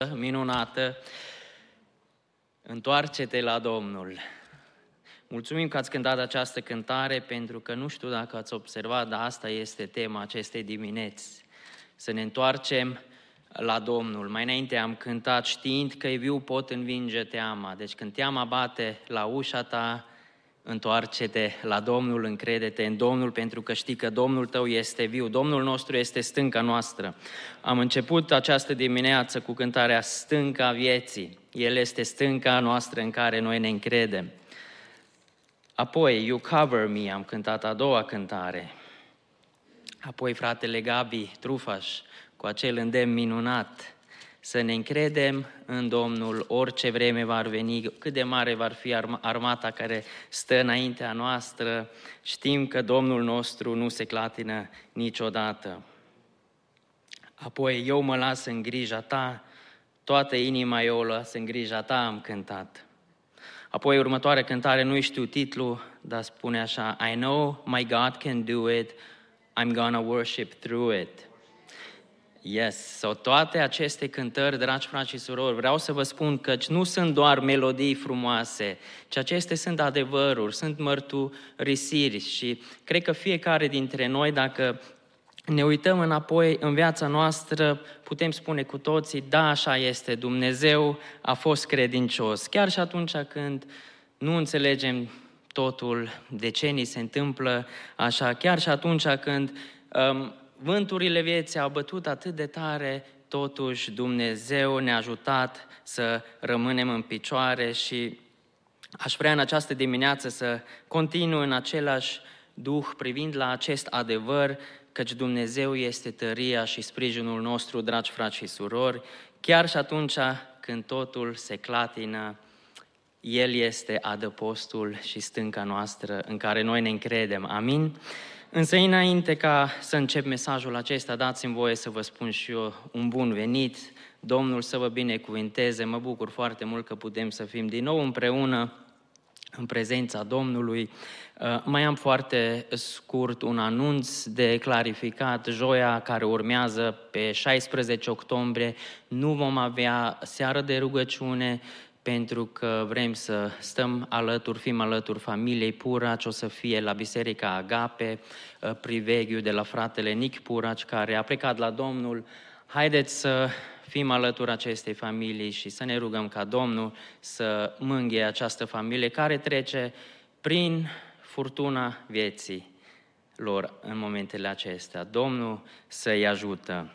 minunată, întoarce-te la Domnul. Mulțumim că ați cântat această cântare, pentru că nu știu dacă ați observat, dar asta este tema acestei dimineți. Să ne întoarcem la Domnul. Mai înainte am cântat știind că e viu pot învinge teama. Deci când teama bate la ușa ta, întoarce-te la Domnul, încrede-te în Domnul, pentru că știi că Domnul tău este viu. Domnul nostru este stânca noastră. Am început această dimineață cu cântarea Stânca vieții. El este stânca noastră în care noi ne încredem. Apoi, You Cover Me, am cântat a doua cântare. Apoi fratele Gabi Trufaș, cu acel îndemn minunat, să ne încredem în Domnul, orice vreme va veni, cât de mare va fi armata care stă înaintea noastră, știm că Domnul nostru nu se clatină niciodată. Apoi, Eu mă las în grija ta, toată inima eu o las în grija ta, am cântat. Apoi, următoarea cântare, nu știu titlul, dar spune așa, I know my God can do it, I'm gonna worship through it. Yes, toate aceste cântări, dragi frați și surori, vreau să vă spun că nu sunt doar melodii frumoase, ci acestea sunt adevăruri, sunt mărturisiri și cred că fiecare dintre noi, dacă ne uităm înapoi în viața noastră, putem spune cu toții, da, așa este, Dumnezeu a fost credincios. Chiar și atunci când nu înțelegem totul, de ce ni se întâmplă așa, chiar și atunci când vânturile vieții au bătut atât de tare, totuși Dumnezeu ne-a ajutat să rămânem în picioare și aș vrea în această dimineață să continui în același duh privind la acest adevăr, căci Dumnezeu este tăria și sprijinul nostru, dragi frați și surori, chiar și atunci când totul se clatină, El este adăpostul și stânca noastră în care noi ne încredem. Amin? Însă înainte ca să încep mesajul acesta, dați-mi voie să vă spun și eu un bun venit, Domnul să vă binecuvinteze, mă bucur foarte mult că putem să fim din nou împreună în prezența Domnului. Mai am foarte scurt un anunț de clarificat. Joia care urmează pe 16 octombrie nu vom avea seară de rugăciune, pentru că vrem să stăm alături, fim alături familiei Puraci, o să fie la Biserica Agape, priveghiu de la fratele Nic Puraci, care a plecat la Domnul. Haideți să fim alături acestei familii și să ne rugăm ca Domnul să mângâie această familie care trece prin furtuna vieții lor în momentele acestea. Domnul să-i ajută.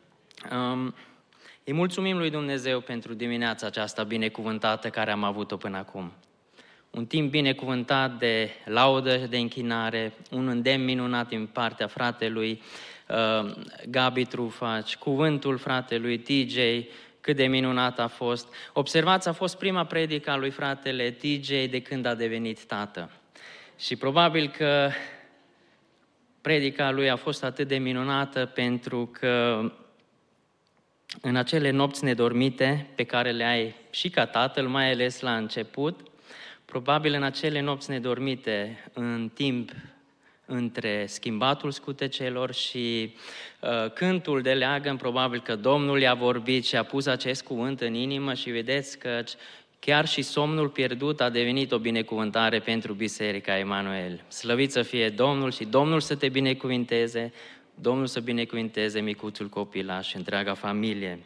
Îi mulțumim lui Dumnezeu pentru dimineața aceasta binecuvântată care am avut-o până acum. Un timp binecuvântat de laudă, de închinare, un îndemn minunat din partea fratelui Gabi Trufaci, cuvântul fratelui TJ, cât de minunat a fost. Observați, a fost prima predică a lui fratele TJ de când a devenit tată. Și probabil că predica lui a fost atât de minunată pentru că în acele nopți nedormite pe care le ai și ca tatăl, mai ales la început, probabil în acele nopți nedormite, în timp între schimbatul scutecelor și cântul de leagăn, probabil că Domnul i-a vorbit și a pus acest cuvânt în inimă și vedeți că chiar și somnul pierdut a devenit o binecuvântare pentru Biserica Emanuel. Slăvit să fie Domnul și Domnul să te binecuvinteze, Domnul să binecuvinteze micuțul copilaș și întreaga familie.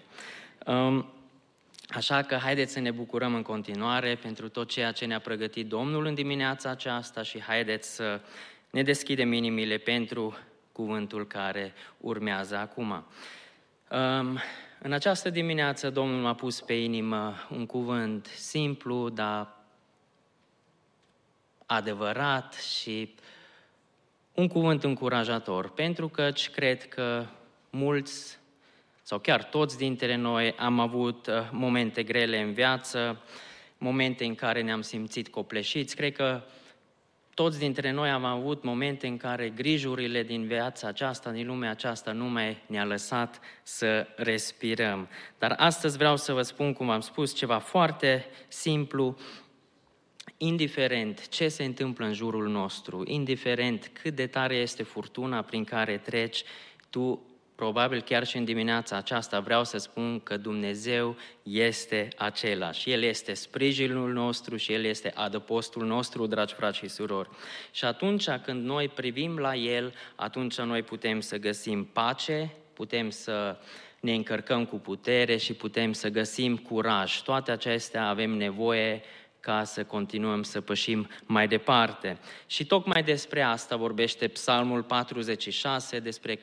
Așa că haideți să ne bucurăm în continuare pentru tot ceea ce ne-a pregătit Domnul în dimineața aceasta și haideți să ne deschidem inimile pentru cuvântul care urmează acum. În această dimineață Domnul m-a pus pe inimă un cuvânt simplu, dar adevărat și un cuvânt încurajator, pentru că cred că mulți sau chiar toți dintre noi am avut momente grele în viață, momente în care ne-am simțit copleșiți. Cred că toți dintre noi am avut momente în care grijurile din viața aceasta, din lumea aceasta, nu mai ne-a lăsat să respirăm. Dar astăzi vreau să vă spun, cum am spus, ceva foarte simplu. Indiferent ce se întâmplă în jurul nostru, indiferent cât de tare este furtuna prin care treci, tu probabil chiar și în dimineața aceasta vreau să spun că Dumnezeu este același. El este sprijinul nostru și El este adăpostul nostru, dragi frați și surori. Și atunci când noi privim la El, atunci noi putem să găsim pace, putem să ne încărcăm cu putere și putem să găsim curaj. Toate acestea avem nevoie ca să continuăm să pășim mai departe. Și tocmai despre asta vorbește Psalmul 46,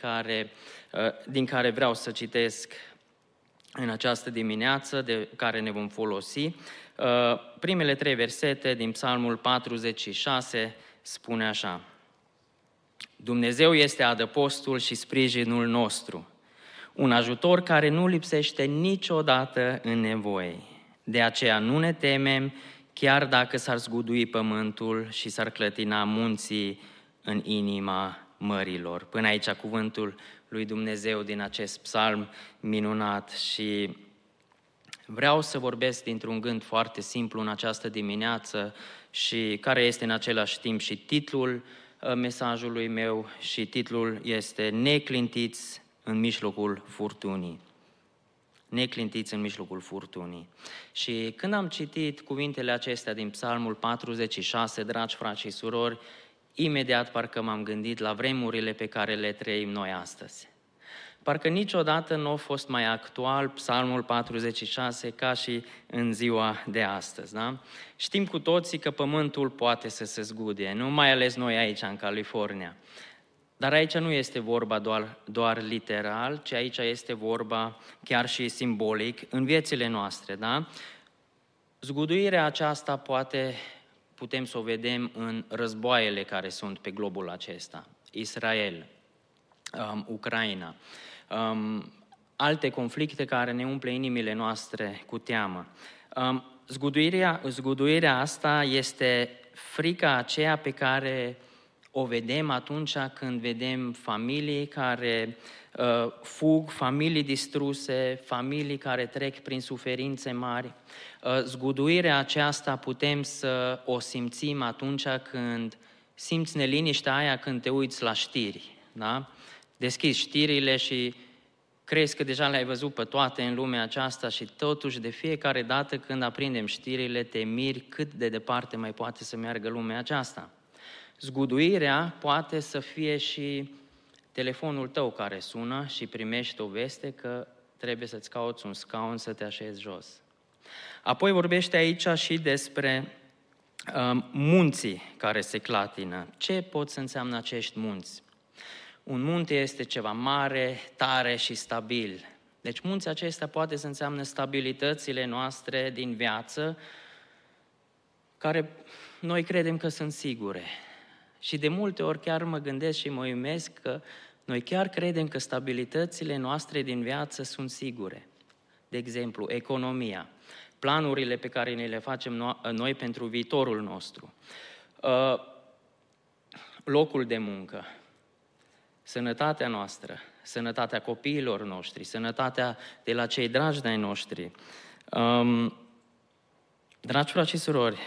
din care vreau să citesc în această dimineață, de care ne vom folosi. Primele 3 versete din Psalmul 46 spune așa: Dumnezeu este adăpostul și sprijinul nostru, un ajutor care nu lipsește niciodată în nevoie. De aceea nu ne temem, chiar dacă s-ar zgudui pământul și s-ar clătina munții în inima mărilor. Până aici cuvântul lui Dumnezeu din acest psalm minunat și vreau să vorbesc dintr-un gând foarte simplu în această dimineață și care este în același timp și titlul mesajului meu și titlul este Neclintiți în mijlocul furtunii. Neclintiți în mijlocul furtunii. Și când am citit cuvintele acestea din Psalmul 46, dragi frați și surori, imediat parcă m-am gândit la vremurile pe care le trăim noi astăzi. Parcă niciodată nu a fost mai actual Psalmul 46 ca și în ziua de astăzi. Da? Știm cu toții că pământul poate să se zguduie, nu mai ales noi aici în California. Dar aici nu este vorba doar literal, ci aici este vorba chiar și simbolic în viețile noastre. Da? Zguduirea aceasta putem să o vedem în războaiele care sunt pe globul acesta. Israel, Ucraina, alte conflicte care ne umple inimile noastre cu teamă. Zguduirea asta este frica aceea pe care o vedem atunci când vedem familii care fug, familii distruse, familii care trec prin suferințe mari. Zguduirea aceasta putem să o simțim atunci când simți neliniștea aia când te uiți la știri. Da? Deschizi știrile și crezi că deja le-ai văzut pe toate în lumea aceasta și totuși de fiecare dată când aprindem știrile te miri cât de departe mai poate să meargă lumea aceasta. Zguduirea poate să fie și telefonul tău care sună și primești o veste că trebuie să-ți cauți un scaun să te așezi jos. Apoi vorbește aici și despre munții care se clatină. Ce pot să înseamnă acești munți? Un munte este ceva mare, tare și stabil. Deci munții acestea poate să înseamnă stabilitățile noastre din viață, care noi credem că sunt sigure. Și de multe ori chiar mă gândesc și mă uimesc că noi chiar credem că stabilitățile noastre din viață sunt sigure. De exemplu, economia, planurile pe care ne le facem noi pentru viitorul nostru, locul de muncă, sănătatea noastră, sănătatea copiilor noștri, sănătatea de la cei dragi de-ai noștri. Dragi frați și surori,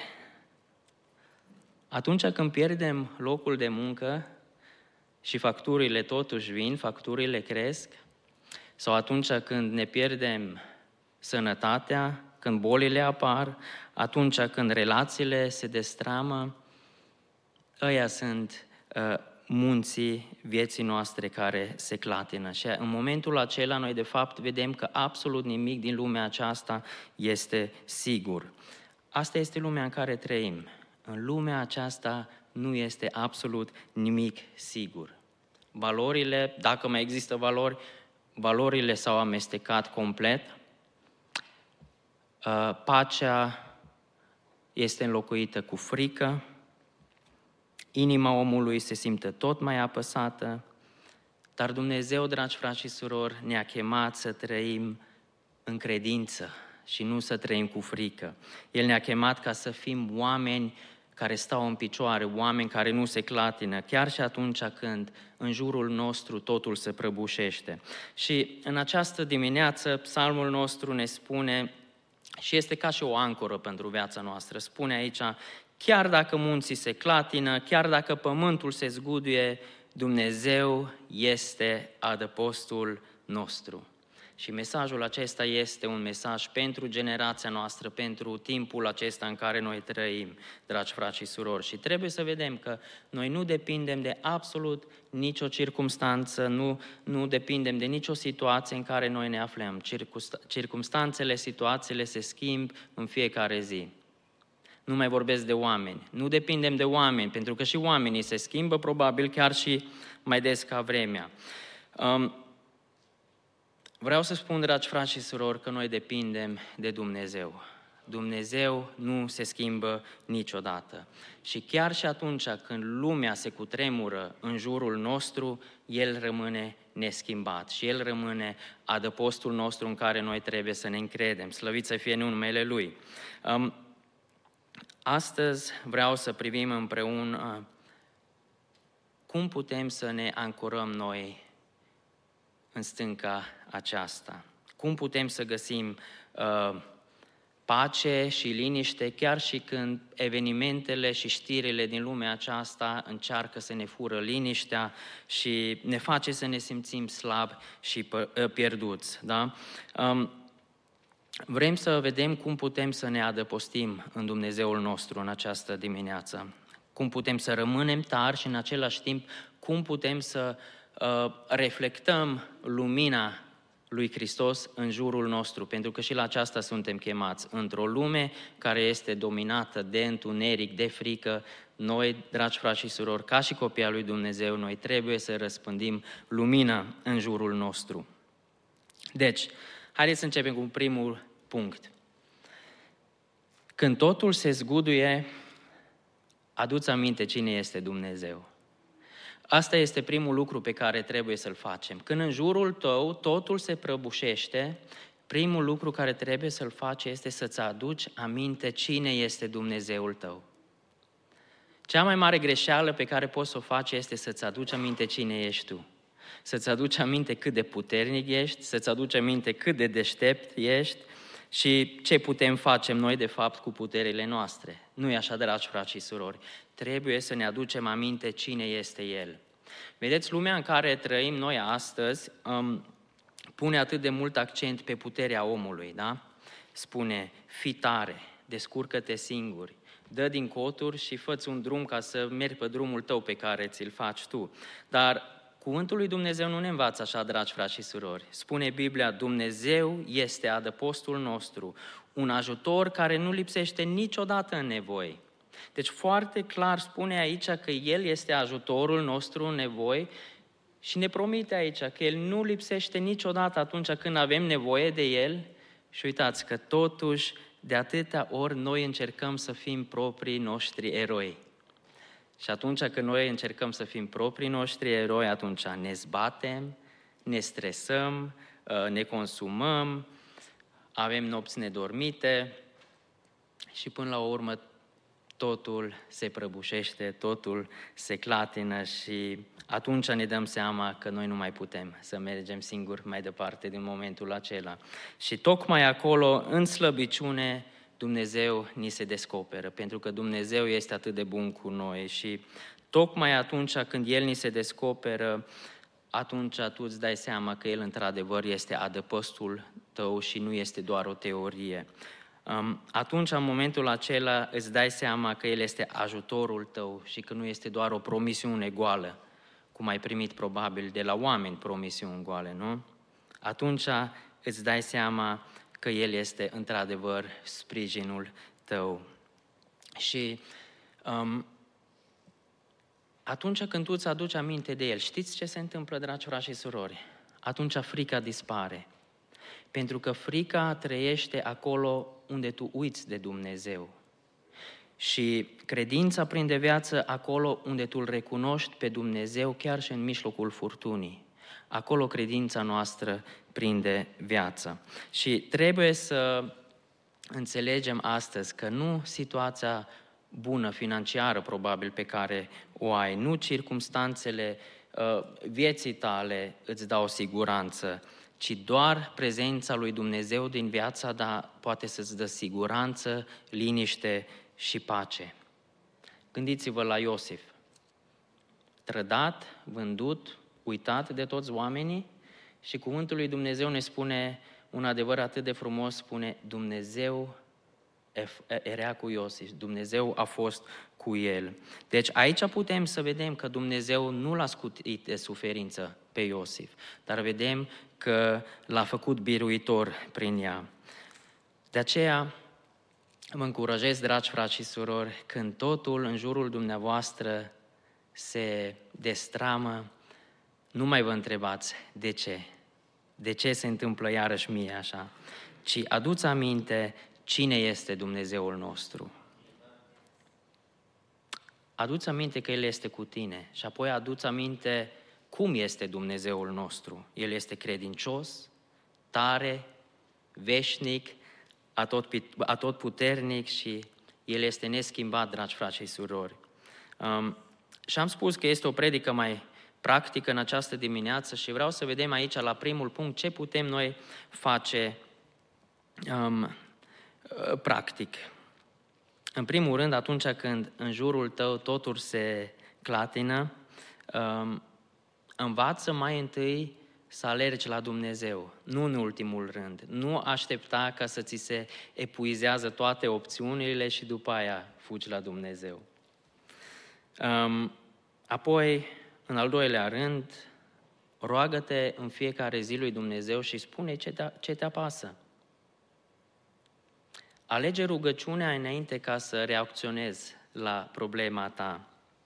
atunci când pierdem locul de muncă și facturile totuși vin, facturile cresc, sau atunci când ne pierdem sănătatea, când bolile apar, atunci când relațiile se destramă, ăia sunt munții vieții noastre care se clatină. Și în momentul acela noi de fapt vedem că absolut nimic din lumea aceasta este sigur. Asta este lumea în care trăim. În lumea aceasta nu este absolut nimic sigur. Valorile, dacă mai există valori, valorile s-au amestecat complet. Pacea este înlocuită cu frică. Inima omului se simte tot mai apăsată. Dar Dumnezeu, dragi frați și surori, ne-a chemat să trăim în credință și nu să trăim cu frică. El ne-a chemat ca să fim oameni care stau în picioare, oameni care nu se clatină, chiar și atunci când în jurul nostru totul se prăbușește. Și în această dimineață, psalmul nostru ne spune, și este ca și o ancoră pentru viața noastră, spune aici, chiar dacă munții se clatină, chiar dacă pământul se zguduie, Dumnezeu este adăpostul nostru. Și mesajul acesta este un mesaj pentru generația noastră, pentru timpul acesta în care noi trăim, dragi frați și surori. Și trebuie să vedem că noi nu depindem de absolut nicio circumstanță, nu depindem de nicio situație în care noi ne aflăm. Circumstanțele, situațiile se schimb în fiecare zi. Nu mai vorbesc de oameni. Nu depindem de oameni, pentru că și oamenii se schimbă, probabil chiar și mai des ca vremea. Vreau să spun, dragi frați și surori, că noi depindem de Dumnezeu. Dumnezeu nu se schimbă niciodată. Și chiar și atunci când lumea se cutremură în jurul nostru, El rămâne neschimbat și El rămâne adăpostul nostru în care noi trebuie să ne încredem. Slăvit să fie numele Lui. Astăzi vreau să privim împreună cum putem să ne ancorăm noi în stânca aceasta. Cum putem să găsim pace și liniște, chiar și când evenimentele și știrile din lumea aceasta încearcă să ne fură liniștea și ne face să ne simțim slabi și pierduți. Da? Vrem să vedem cum putem să ne adăpostim în Dumnezeul nostru în această dimineață. Cum putem să rămânem tari și în același timp cum putem să reflectăm lumina lui Hristos în jurul nostru, pentru că și la aceasta suntem chemați. Într-o lume care este dominată de întuneric, de frică, noi, dragi frați și surori, ca și copii al lui Dumnezeu, noi trebuie să răspândim lumina în jurul nostru. Deci, haideți să începem cu primul punct. Când totul se zguduie, adu-ți aminte cine este Dumnezeu. Asta este primul lucru pe care trebuie să-l facem. Când în jurul tău totul se prăbușește, primul lucru care trebuie să-l faci este să-ți aduci aminte cine este Dumnezeul tău. Cea mai mare greșeală pe care poți să o faci este să-ți aduci aminte cine ești tu. Să-ți aduci aminte cât de puternic ești, să-ți aduci aminte cât de deștept ești și ce putem face noi de fapt cu puterile noastre. Nu e așa, dragi frați și surori. Trebuie să ne aducem aminte cine este El. Vedeți, lumea în care trăim noi astăzi pune atât de mult accent pe puterea omului, da? Spune, fii tare, descurcă-te singuri, dă din coturi și fă-ți un drum ca să mergi pe drumul tău pe care ți-l faci tu. Dar cuvântul lui Dumnezeu nu ne învață așa, dragi frați și surori. Spune Biblia, Dumnezeu este adăpostul nostru, un ajutor care nu lipsește niciodată în nevoi. Deci foarte clar spune aici că El este ajutorul nostru în nevoi și ne promite aici că El nu lipsește niciodată atunci când avem nevoie de El. Și uitați că totuși de atâtea ori noi încercăm să fim proprii noștri eroi. Și atunci când noi încercăm să fim proprii noștri eroi, atunci ne zbatem, ne stresăm, ne consumăm, avem nopți nedormite și până la urmă totul se prăbușește, totul se clatină și atunci ne dăm seama că noi nu mai putem să mergem singuri mai departe din momentul acela. Și tocmai acolo, în slăbiciune, Dumnezeu ni se descoperă, pentru că Dumnezeu este atât de bun cu noi și tocmai atunci când El ni se descoperă, atunci tu îți dai seama că El într-adevăr este adăpostul tău și nu este doar o teorie. Atunci, în momentul acela, îți dai seama că El este ajutorul tău și că nu este doar o promisiune goală, cum ai primit probabil de la oameni promisiuni goale, nu? Atunci îți dai seama că El este într-adevăr sprijinul tău. Și atunci când tu îți aduci aminte de El, știți ce se întâmplă, dragi frați și surori? Atunci frica dispare. Pentru că frica trăiește acolo unde tu uiți de Dumnezeu. Și credința prinde viață acolo unde tu îl recunoști pe Dumnezeu chiar și în mijlocul furtunii. Acolo credința noastră prinde viață. Și trebuie să înțelegem astăzi că nu situația bună financiară probabil pe care o ai, nu circumstanțele vieții tale îți dau siguranță, ci doar prezența lui Dumnezeu din viața ta poate să-ți dă siguranță, liniște și pace. Gândiți-vă la Iosif. trădat, vândut, uitat de toți oamenii și cuvântul lui Dumnezeu ne spune un adevăr atât de frumos, spune Dumnezeu era cu Iosif, Dumnezeu a fost cu el. Deci aici putem să vedem că Dumnezeu nu l-a scutit de suferință pe Iosif, dar vedem că l-a făcut biruitor prin ea. De aceea mă încurajez, dragi frați și surori, când totul în jurul dumneavoastră se destramă, nu mai vă întrebați de ce. De ce se întâmplă iarăși mie așa? Ci aduți aminte cine este Dumnezeul nostru. Aduți aminte că El este cu tine și apoi aduți aminte cum este Dumnezeul nostru. El este credincios, tare, veșnic, atotputernic și El este neschimbat, dragi frați și surori. Și am spus că este o predică mai practică în această dimineață și vreau să vedem aici, la primul punct, ce putem noi face practic. În primul rând, atunci când în jurul tău totul se clatină, învață mai întâi să alergi la Dumnezeu, nu în ultimul rând. Nu aștepta ca să ți se epuizează toate opțiunile și după aia fugi la Dumnezeu. Apoi, în al doilea rând, roagă-te în fiecare zi lui Dumnezeu și spune ce te apasă. Alege rugăciunea înainte ca să reacționezi la problema ta.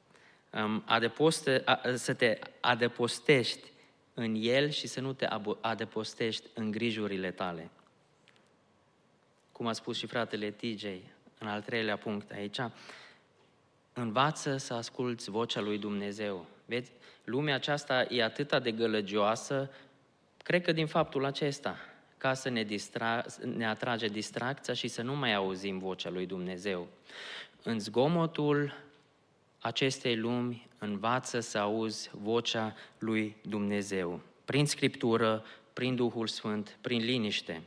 Să te adăpostești în El și să nu te adăpostești în grijurile tale. Cum a spus și fratele TJ, în al treilea punct aici, învață să asculți vocea lui Dumnezeu. Vezi, lumea aceasta e atât de gălăgioasă, cred că din faptul acesta, ca să ne atrage distracția și să nu mai auzim vocea lui Dumnezeu. În zgomotul acestei lumi, învață să auzi vocea lui Dumnezeu, prin Scriptură, prin Duhul Sfânt, prin liniște.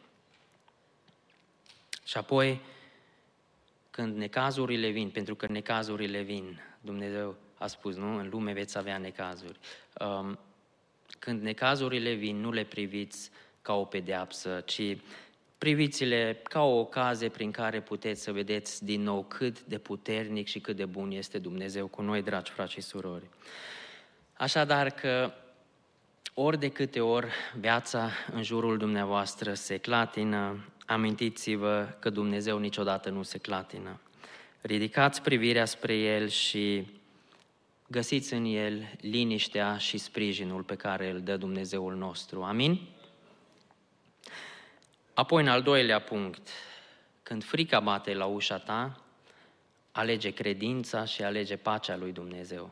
Și apoi, când necazurile vin, pentru că necazurile vin, Dumnezeu a spus, nu? În lume veți avea necazuri. Când necazurile vin, nu le priviți ca o pedeapsă, ci priviți-le ca o ocazie prin care puteți să vedeți din nou cât de puternic și cât de bun este Dumnezeu cu noi, dragi frați și surori. Așadar că ori de câte ori viața în jurul dumneavoastră se clatină, amintiți-vă că Dumnezeu niciodată nu se clatină. Ridicați privirea spre El și găsiți în El liniștea și sprijinul pe care îl dă Dumnezeul nostru. Amin? Apoi, în al doilea punct, când frica bate la ușa ta, alege credința și alege pacea lui Dumnezeu.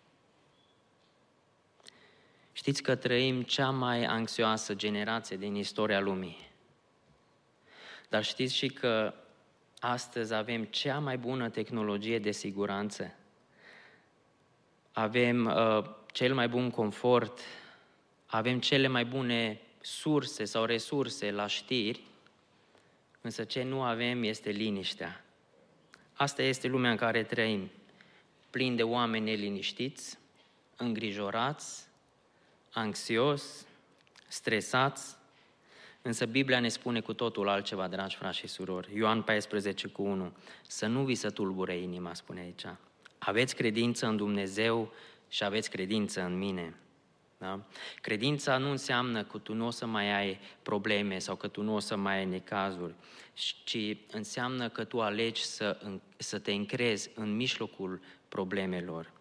Știți că trăim cea mai anxioasă generație din istoria lumii. Dar știți și că astăzi avem cea mai bună tehnologie de siguranță. Avem cel mai bun confort, avem cele mai bune surse sau resurse la știri, însă ce nu avem este liniștea. Asta este lumea în care trăim, plin de oameni neliniștiți, îngrijorați, anxios, stresați, însă Biblia ne spune cu totul altceva, dragi frați și surori. Ioan 14:1, să nu vi se tulbure inima, spune aici. Aveți credință în Dumnezeu și aveți credință în mine. Da? Credința nu înseamnă că tu nu o să mai ai probleme sau că tu nu o să mai ai necazuri, ci înseamnă că tu alegi să te încrezi în mijlocul problemelor.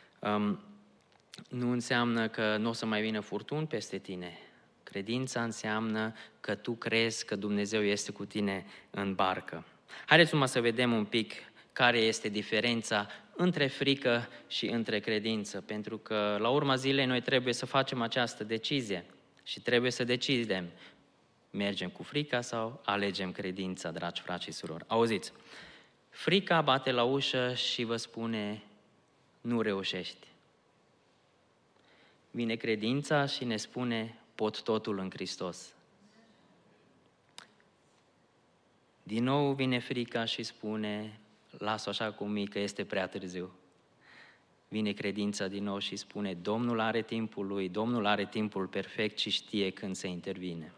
Nu înseamnă că nu o să mai vină furtuni peste tine. Credința înseamnă că tu crezi că Dumnezeu este cu tine în barcă. Haideți numai să vedem un pic care este diferența între frică și între credință, pentru că la urma zilei noi trebuie să facem această decizie și trebuie să decidem, mergem cu frica sau alegem credința, dragi frați și surori. Auziți, frica bate la ușă și vă spune, nu reușești. Vine credința și ne spune, pot totul în Hristos. Din nou vine frica și spune, las-o așa cum e, că este prea târziu. vine credința din nou și spune, Domnul are timpul Lui, Domnul are timpul perfect și știe când să intervine.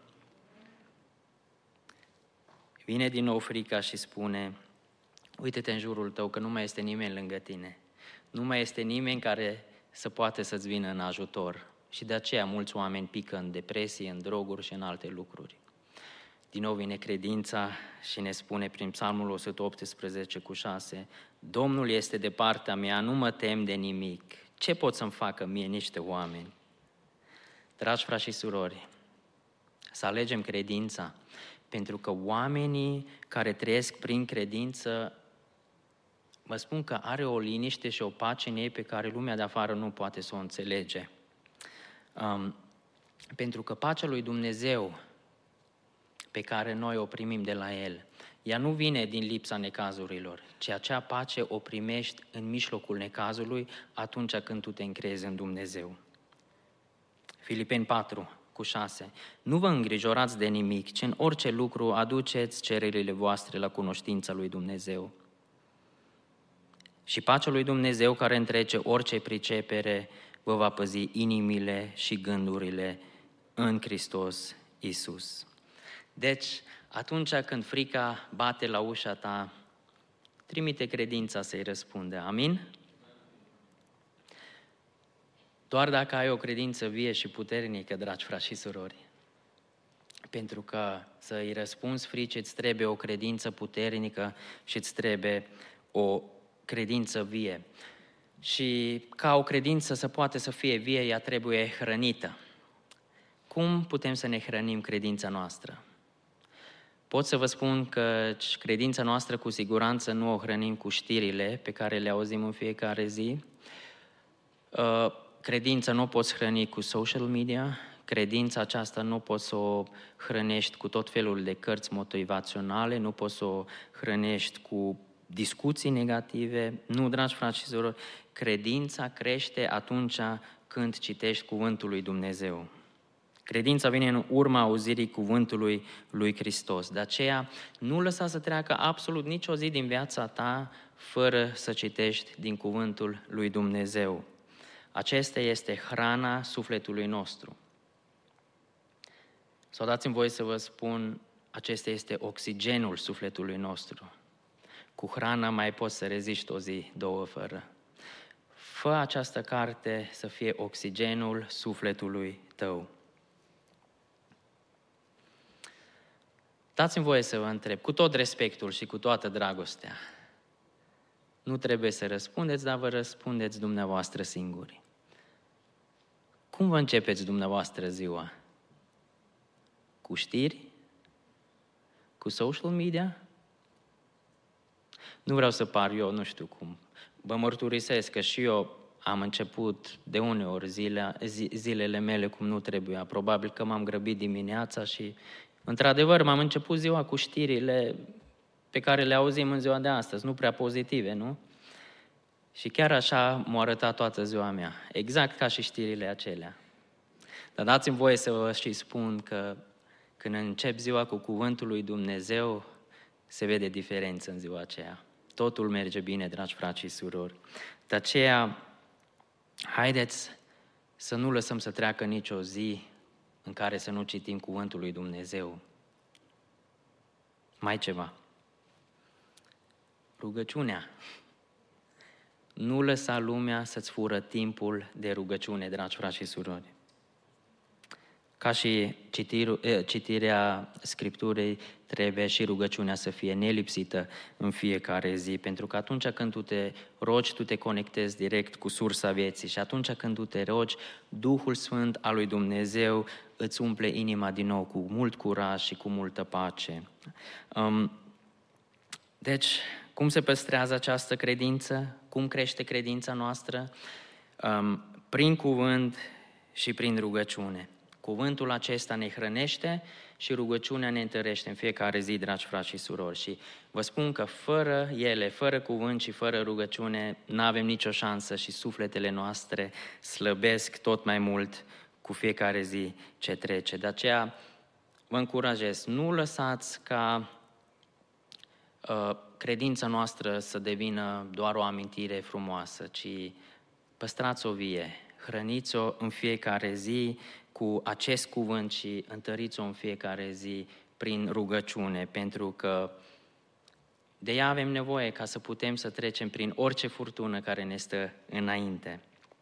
Vine din nou frica și spune, uite-te în jurul tău că nu mai este nimeni lângă tine. Nu mai este nimeni care să poate să-ți vină în ajutor. Și de aceea mulți oameni pică în depresie, în droguri și în alte lucruri. Din nou vine credința și ne spune prin Psalmul 118:6, Domnul este de partea mea, nu mă tem de nimic. Ce pot să-mi facă mie niște oameni? Dragi frați și surori, să alegem credința, pentru că oamenii care trăiesc prin credință, vă spun că are o liniște și o pace în ei pe care lumea de afară nu poate să o înțelege. Pentru că pacea lui Dumnezeu pe care noi o primim de la El, ea nu vine din lipsa necazurilor, ci acea pace o primești în mijlocul necazului atunci când tu te încrezi în Dumnezeu. Filipeni 4:6. Nu vă îngrijorați de nimic, ci în orice lucru aduceți cererile voastre la cunoștința lui Dumnezeu. Și pacea lui Dumnezeu, care întrece orice pricepere, vă va păzi inimile și gândurile în Hristos Iisus. Deci, atunci când frica bate la ușa ta, trimite credința să-i răspunde. Amin? Doar dacă ai o credință vie și puternică, dragi frați și surori, pentru că să-i răspunzi fricii îți trebuie o credință puternică și îți trebuie o credință vie. Și ca o credință să poate să fie vie, ea trebuie hrănită. Cum putem să ne hrănim credința noastră? Pot să vă spun că credința noastră cu siguranță nu o hrănim cu știrile pe care le auzim în fiecare zi. Credința nu o poți hrăni cu social media, credința aceasta nu poți să o hrănești cu tot felul de cărți motivaționale, nu poți să o hrănești cu discuții negative. Nu, dragi frați și surori, credința crește atunci când citești cuvântul lui Dumnezeu. Credința vine în urma auzirii cuvântului lui Hristos. De aceea, nu lăsa să treacă absolut nicio zi din viața ta fără să citești din cuvântul lui Dumnezeu. Acesta este hrana sufletului nostru. Sau dați-mi voie să vă spun, acesta este oxigenul sufletului nostru. Cu hrana mai poți să reziști o zi, două fără. Fă această carte să fie oxigenul sufletului tău. Dați-mi voie să vă întreb, cu tot respectul și cu toată dragostea, nu trebuie să răspundeți, dar vă răspundeți dumneavoastră singuri. Cum vă începeți dumneavoastră ziua? Cu știri? Cu social media? Nu vreau să par eu, nu știu cum. Vă mărturisesc că și eu am început de uneori zilele mele cum nu trebuia. Probabil că m-am grăbit dimineața și, într-adevăr, m-am început ziua cu știrile pe care le auzim în ziua de astăzi, nu prea pozitive, nu? Și chiar așa m-a arătat toată ziua mea, exact ca și știrile acelea. Dar dați-mi voie să vă și spun că când încep ziua cu cuvântul lui Dumnezeu, se vede diferență în ziua aceea. Totul merge bine, dragi frați și surori. De aceea, haideți să nu lăsăm să treacă nicio zi în care să nu citim cuvântul lui Dumnezeu. Mai ceva. Rugăciunea. Nu lăsa lumea să-ți fură timpul de rugăciune, dragi frați și surori. Ca și citirea Scripturii, trebuie și rugăciunea să fie nelipsită în fiecare zi, pentru că atunci când tu te rogi, tu te conectezi direct cu sursa vieții și atunci când tu te rogi, Duhul Sfânt al lui Dumnezeu îți umple inima din nou cu mult curaj și cu multă pace. Deci, cum se păstrează această credință? Cum crește credința noastră? Prin cuvânt și prin rugăciune. Cuvântul acesta ne hrănește și rugăciunea ne întărește în fiecare zi, dragi frați și surori. Și vă spun că fără ele, fără cuvânt și fără rugăciune, nu avem nicio șansă și sufletele noastre slăbesc tot mai mult cu fiecare zi ce trece. De aceea vă încurajez, nu lăsați ca credința noastră să devină doar o amintire frumoasă, ci păstrați-o vie, hrăniți-o în fiecare zi cu acest cuvânt și întăriți-o în fiecare zi prin rugăciune, pentru că de ea avem nevoie ca să putem să trecem prin orice furtună care ne stă înainte.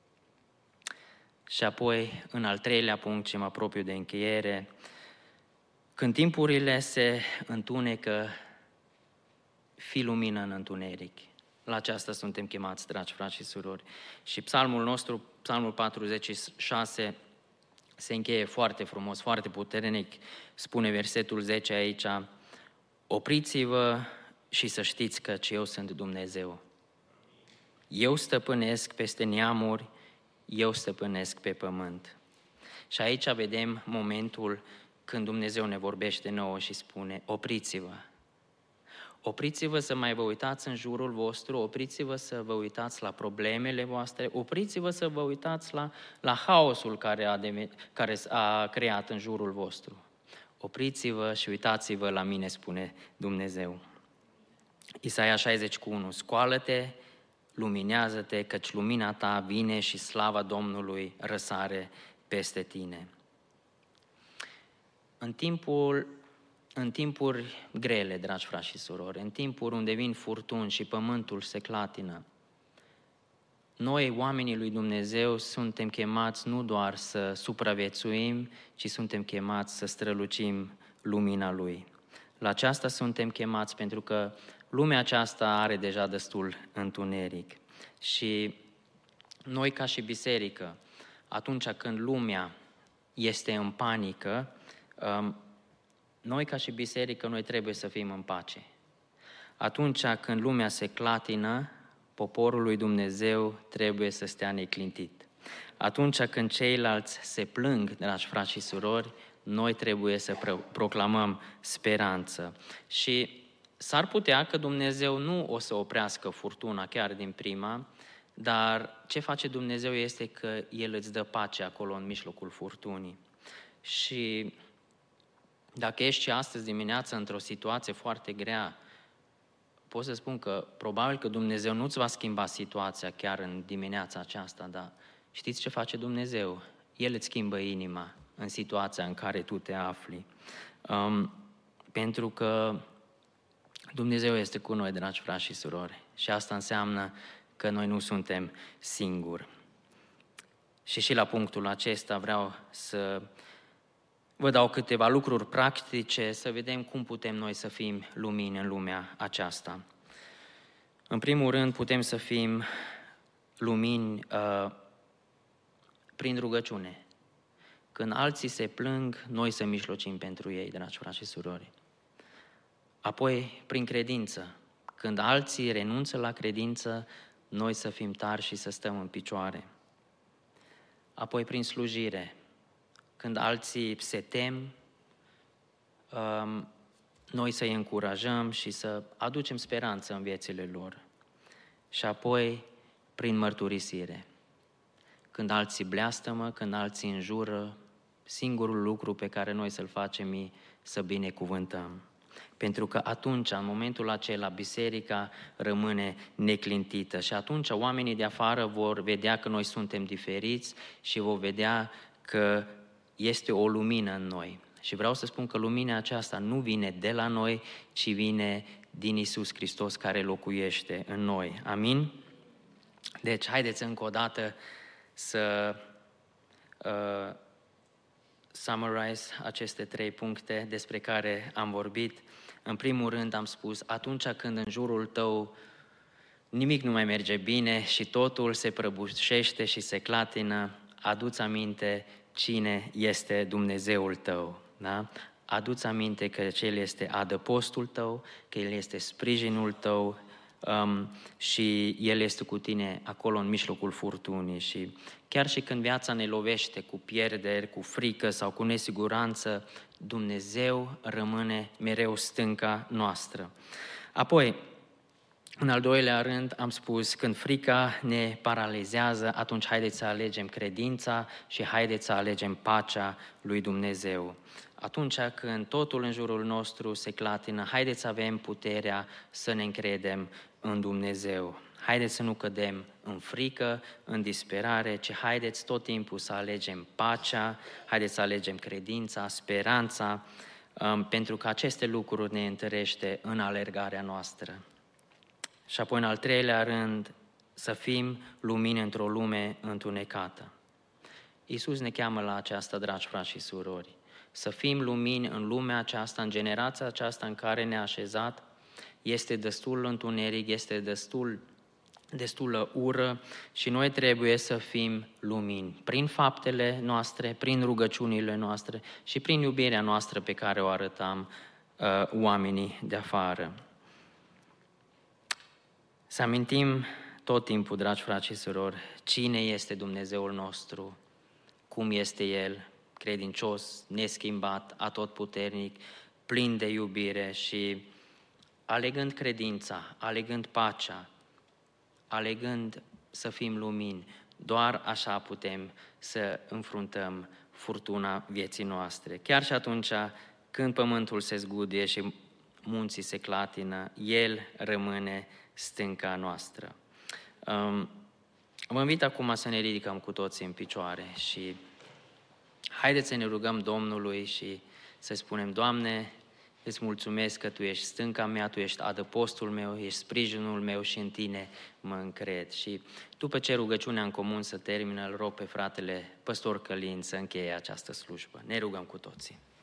Și apoi, în al treilea punct, ce mă apropiu de încheiere, când timpurile se întunecă, fii lumină în întuneric. La aceasta suntem chemați, dragi frați și surori. Și psalmul nostru, psalmul 46, se încheie foarte frumos, foarte puternic. Spune versetul 10 aici: opriți-vă și să știți că eu sunt Dumnezeu. Eu stăpânesc peste neamuri, eu stăpânesc pe pământ. Și aici vedem momentul când Dumnezeu ne vorbește nouă și spune: opriți-vă. Opriți-vă să mai vă uitați în jurul vostru, opriți-vă să vă uitați la problemele voastre, opriți-vă să vă uitați la haosul care a creat în jurul vostru. Opriți-vă și uitați-vă la mine, spune Dumnezeu. Isaia 61, scoală-te, luminează-te, căci lumina ta vine și slava Domnului răsare peste tine. În timpuri grele, dragi frați și surori, în timpuri unde vin furtuni și pământul se clatină, noi, oamenii lui Dumnezeu, suntem chemați nu doar să supraviețuim, ci suntem chemați să strălucim lumina Lui. La aceasta suntem chemați pentru că lumea aceasta are deja destul întuneric. Și noi, ca și biserică, atunci când lumea este în panică, noi, ca și biserică, noi trebuie să fim în pace. Atunci când lumea se clatină, poporul lui Dumnezeu trebuie să stea neclintit. Atunci când ceilalți se plâng, dragi frați și surori, noi trebuie să proclamăm speranță. Și s-ar putea că Dumnezeu nu o să oprească furtuna chiar din prima, dar ce face Dumnezeu este că El îți dă pace acolo în mijlocul furtunii. Și dacă ești și astăzi dimineață într-o situație foarte grea, pot să spun că probabil că Dumnezeu nu-ți va schimba situația chiar în dimineața aceasta, dar știți ce face Dumnezeu? El îți schimbă inima în situația în care tu te afli. Pentru că Dumnezeu este cu noi, dragi frați și surori, și asta înseamnă că noi nu suntem singuri. Și la punctul acesta vreau să vă dau câteva lucruri practice, să vedem cum putem noi să fim lumini în lumea aceasta. În primul rând, putem să fim lumini prin rugăciune. Când alții se plâng, noi să mijlocim pentru ei, dragi frați și surori. Apoi, prin credință. Când alții renunță la credință, noi să fim tari și să stăm în picioare. Apoi, prin slujire. Când alții se tem, noi să-i încurajăm și să aducem speranță în viețile lor. Și apoi, prin mărturisire. Când alții bleastămă, când alții înjură, singurul lucru pe care noi să-l facem e să binecuvântăm. Pentru că atunci, în momentul acela, biserica rămâne neclintită și atunci oamenii de afară vor vedea că noi suntem diferiți și vor vedea că este o lumină în noi. Și vreau să spun că lumina aceasta nu vine de la noi, ci vine din Iisus Hristos care locuiește în noi. Amin? Deci, haideți încă o dată să summarize aceste 3 puncte despre care am vorbit. În primul rând am spus, atunci când în jurul tău nimic nu mai merge bine și totul se prăbușește și se clatină, adu-ți aminte cine este Dumnezeul tău. Da? Adu-ți aminte că El este adăpostul tău, că El este sprijinul tău și El este cu tine acolo în mijlocul furtunii. Și chiar și când viața ne lovește cu pierderi, cu frică sau cu nesiguranță, Dumnezeu rămâne mereu stânca noastră. Apoi, În al doilea rând am spus, când frica ne paralizează, atunci haideți să alegem credința și haideți să alegem pacea lui Dumnezeu. Atunci când totul în jurul nostru se clatină, haideți să avem puterea să ne încredem în Dumnezeu. Haideți să nu cădem în frică, în disperare, ci haideți tot timpul să alegem pacea, haideți să alegem credința, speranța, pentru că aceste lucruri ne întărește în alergarea noastră. Și apoi, în al treilea rând, să fim lumini într-o lume întunecată. Iisus ne cheamă la aceasta, dragi frați și surori, să fim lumini în lumea aceasta, în generația aceasta în care ne-a așezat. Este destul întuneric, este destulă ură și noi trebuie să fim lumini prin faptele noastre, prin rugăciunile noastre și prin iubirea noastră pe care o arătăm oamenii de afară. Să amintim tot timpul, dragi frați și surori, cine este Dumnezeul nostru, cum este El, credincios, neschimbat, atotputernic, plin de iubire și alegând credința, alegând pacea, alegând să fim lumini, doar așa putem să înfruntăm furtuna vieții noastre. Chiar și atunci când pământul se zgudie și munții se clatină, El rămâne stânca noastră. Vă invit acum să ne ridicăm cu toții în picioare și haideți să ne rugăm Domnului și să spunem: Doamne, îți mulțumesc că Tu ești stânca mea, Tu ești adăpostul meu, ești sprijinul meu și în Tine mă încred. Și după ce rugăciunea în comun să termină, îl rog pe fratele Păstor Călin să încheie această slujbă. Ne rugăm cu toții.